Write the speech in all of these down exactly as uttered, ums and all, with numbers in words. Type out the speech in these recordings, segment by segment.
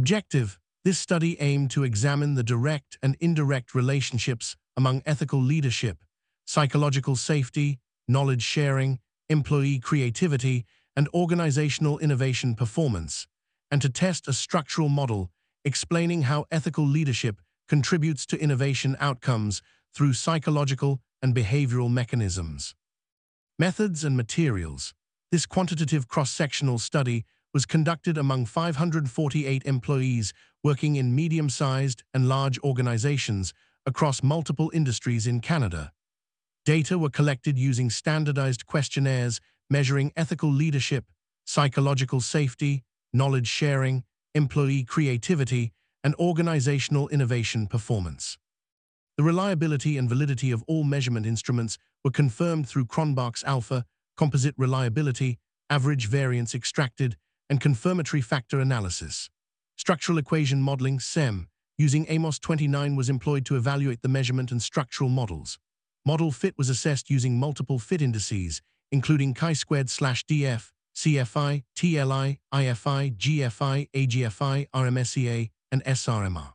Objective: this study aimed to examine the direct and indirect relationships among ethical leadership, psychological safety, knowledge sharing, employee creativity, and organizational innovation performance, and to test a structural model explaining how ethical leadership contributes to innovation outcomes through psychological and behavioral mechanisms. Methods and materials. This quantitative cross-sectional study was conducted among five hundred forty-eight employees working in medium-sized and large organizations across multiple industries in Canada. Data were collected using standardized questionnaires measuring ethical leadership, psychological safety, knowledge sharing, employee creativity, and organizational innovation performance. The reliability and validity of all measurement instruments were confirmed through Cronbach's alpha, composite reliability, average variance extracted, and confirmatory factor analysis. Structural equation modeling (S E M) using AMOS twenty-nine was employed to evaluate the measurement and structural models. Model fit was assessed using multiple fit indices, including chi-squared slash D F, C F I, T L I, I F I, G F I, A G F I, R M S E A, and S R M R.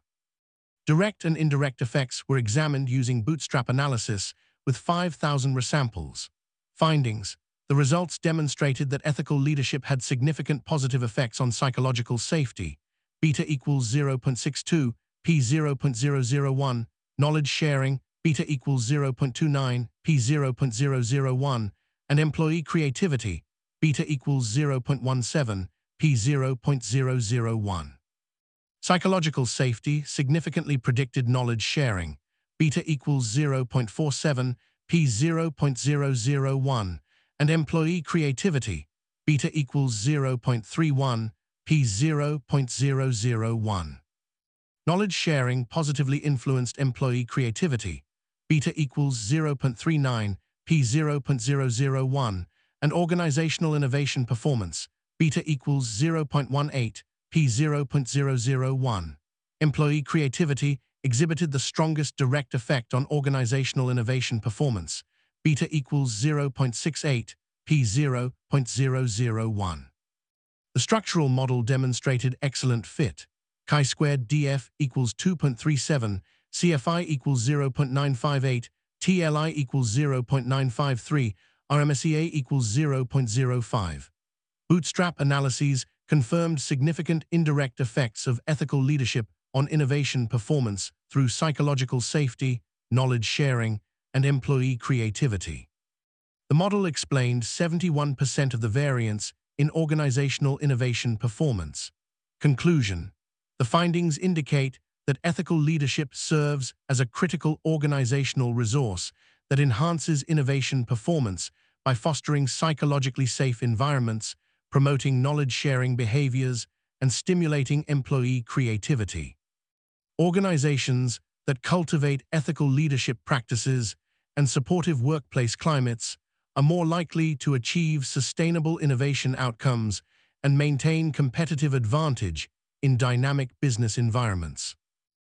Direct and indirect effects were examined using bootstrap analysis with five thousand resamples. Findings: the results demonstrated that ethical leadership had significant positive effects on psychological safety, beta equals zero point six two, p zero point zero zero one, knowledge sharing, beta equals zero point two nine, p zero point zero zero one, and employee creativity, beta equals zero point one seven, p zero point zero zero one. Psychological safety significantly predicted knowledge sharing, beta equals zero point four seven, p zero point zero zero one, and employee creativity, beta equals zero point three one, p zero point zero zero one. Knowledge sharing positively influenced employee creativity, beta equals zero point three nine, p zero point zero zero one, and organizational innovation performance, beta equals zero point one eight, p zero point zero zero one. Employee creativity exhibited the strongest direct effect on organizational innovation performance, beta equals zero point six eight, p zero point zero zero one. The structural model demonstrated excellent fit. Chi-squared D F equals two point three seven, C F I equals zero point nine five eight, T L I equals zero point nine five three, R M S E A equals zero point zero five. Bootstrap analyses confirmed significant indirect effects of ethical leadership on innovation performance through psychological safety, knowledge sharing, and employee creativity. The model explained seventy-one percent of the variance in organizational innovation performance. Conclusion: the findings indicate that ethical leadership serves as a critical organizational resource that enhances innovation performance by fostering psychologically safe environments, promoting knowledge-sharing behaviors, and stimulating employee creativity. Organizations that cultivate ethical leadership practices and supportive workplace climates are more likely to achieve sustainable innovation outcomes and maintain competitive advantage in dynamic business environments.